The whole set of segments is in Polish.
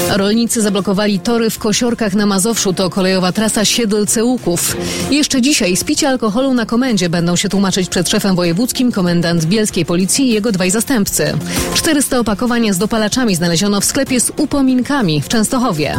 Rolnicy zablokowali tory w Kosiorkach na Mazowszu. To kolejowa trasa Siedlce-Łuków. Jeszcze dzisiaj z picia alkoholu na komendzie będą się tłumaczyć przed szefem wojewódzkim komendant bielskiej policji i jego dwaj zastępcy. 400 opakowań z dopalaczami znaleziono w sklepie z upominkami w Częstochowie.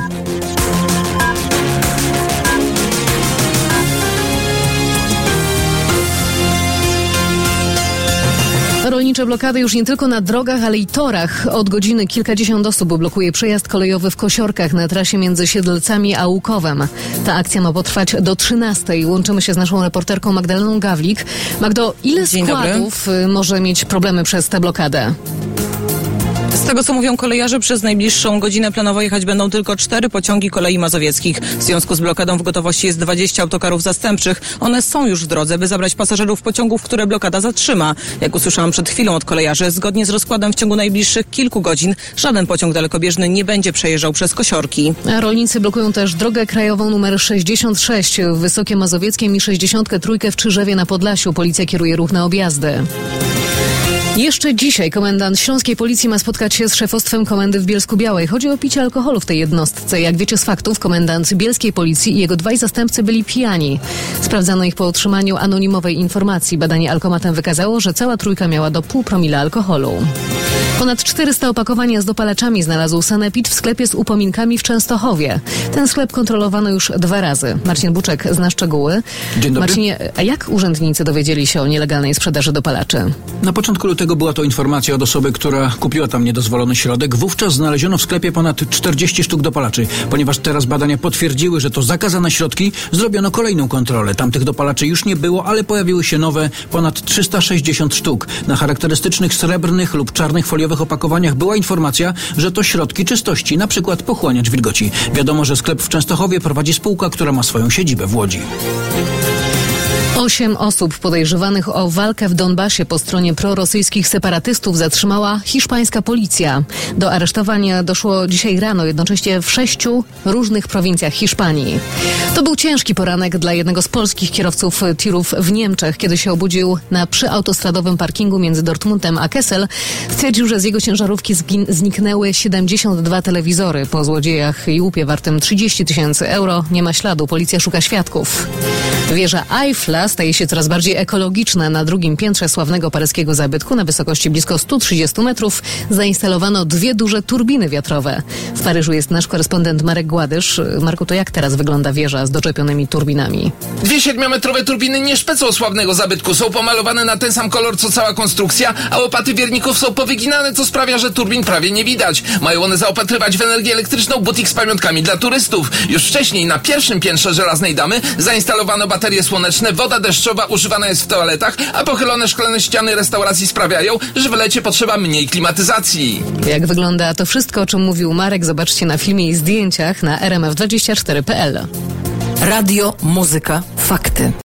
Rolnicze blokady już nie tylko na drogach, ale i torach. Od godziny kilkadziesiąt osób blokuje przejazd kolejowy w Kosiorkach na trasie między Siedlcami a Łukowem. Ta akcja ma potrwać do 13:00. Łączymy się z naszą reporterką Magdaleną Gawlik. Magdo, ile składów może mieć problemy przez tę blokadę? Z tego, co mówią kolejarze, przez najbliższą godzinę planowo jechać będą tylko 4 pociągi kolei mazowieckich. W związku z blokadą w gotowości jest 20 autokarów zastępczych. One są już w drodze, by zabrać pasażerów pociągów, które blokada zatrzyma. Jak usłyszałam przed chwilą od kolejarzy, zgodnie z rozkładem w ciągu najbliższych kilku godzin żaden pociąg dalekobieżny nie będzie przejeżdżał przez Kosiorki. A rolnicy blokują też drogę krajową numer 66 w Wysokie Mazowieckiem i 63 w Czyżewie na Podlasiu. Policja kieruje ruch na objazdy. Jeszcze dzisiaj komendant Śląskiej Policji ma spotkać się z szefostwem komendy w Bielsku-Białej. Chodzi o picie alkoholu w tej jednostce. Jak wiecie z faktów, komendant Bielskiej Policji i jego dwaj zastępcy byli pijani. Sprawdzano ich po otrzymaniu anonimowej informacji. Badanie alkomatem wykazało, że cała trójka miała do 0,5 promila alkoholu. Ponad 400 opakowań z dopalaczami znalazł sanepid w sklepie z upominkami w Częstochowie. Ten sklep kontrolowano już 2 razy. Marcin Buczek zna szczegóły. Dzień dobry. Marcinie, a jak urzędnicy dowiedzieli się o nielegalnej sprzedaży dopalaczy? Na początku lutego była to informacja od osoby, która kupiła tam niedozwolony środek. Wówczas znaleziono w sklepie ponad 40 sztuk dopalaczy. Ponieważ teraz badania potwierdziły, że to zakazane środki, zrobiono kolejną kontrolę. Tamtych dopalaczy już nie było, ale pojawiły się nowe, ponad 360 sztuk. Na charakterystycznych srebrnych lub czarnych foliowych opakowaniach była informacja, że to środki czystości, na przykład pochłaniacz wilgoci. Wiadomo, że sklep w Częstochowie prowadzi spółka, która ma swoją siedzibę w Łodzi. 8 osób podejrzewanych o walkę w Donbasie po stronie prorosyjskich separatystów zatrzymała hiszpańska policja. Do aresztowania doszło dzisiaj rano, jednocześnie w 6 różnych prowincjach Hiszpanii. To był ciężki poranek dla jednego z polskich kierowców tirów w Niemczech. Kiedy się obudził na przyautostradowym parkingu między Dortmundem a Kessel, stwierdził, że z jego ciężarówki zniknęły 72 telewizory. Po złodziejach i łupie wartym 30 000 euro nie ma śladu. Policja szuka świadków. Wieża Eiffla staje się coraz bardziej ekologiczna. Na drugim piętrze sławnego paryskiego zabytku na wysokości blisko 130 metrów zainstalowano 2 duże turbiny wiatrowe. W Paryżu jest nasz korespondent Marek Gładysz. Marku, to jak teraz wygląda wieża z doczepionymi turbinami? 2 7-metrowe turbiny nie szpecą sławnego zabytku. Są pomalowane na ten sam kolor co cała konstrukcja, a łopaty wierników są powyginane, co sprawia, że turbin prawie nie widać. Mają one zaopatrywać w energię elektryczną butik z pamiątkami dla turystów. Już wcześniej na pierwszym piętrze Żelaznej Damy zainstalowano baterie słoneczne, woda deszczowa używana jest w toaletach, a pochylone szklane ściany restauracji sprawiają, że w lecie potrzeba mniej klimatyzacji. Jak wygląda to wszystko, o czym mówił Marek, zobaczcie na filmie i zdjęciach na rmf24.pl. Radio, muzyka, fakty.